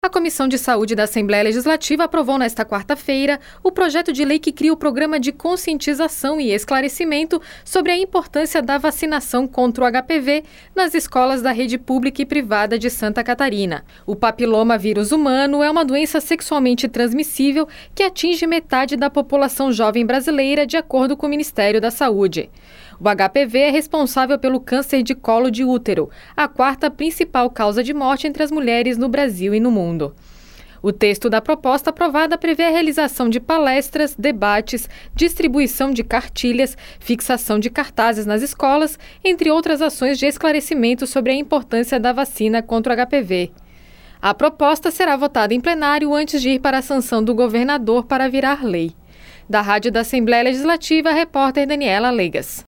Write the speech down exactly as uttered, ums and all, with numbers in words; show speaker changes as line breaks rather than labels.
A Comissão de Saúde da Assembleia Legislativa aprovou nesta quarta-feira o projeto de lei que cria o programa de conscientização e esclarecimento sobre a importância da vacinação contra o H P V nas escolas da rede pública e privada de Santa Catarina. O papiloma vírus humano é uma doença sexualmente transmissível que atinge metade da população jovem brasileira, de acordo com o Ministério da Saúde. O H P V é responsável pelo câncer de colo de útero, a quarta principal causa de morte entre as mulheres no Brasil e no mundo. O texto da proposta aprovada prevê a realização de palestras, debates, distribuição de cartilhas, fixação de cartazes nas escolas, entre outras ações de esclarecimento sobre a importância da vacina contra o H P V. A proposta será votada em plenário antes de ir para a sanção do governador para virar lei. Da Rádio da Assembleia Legislativa, a repórter Daniela Legas.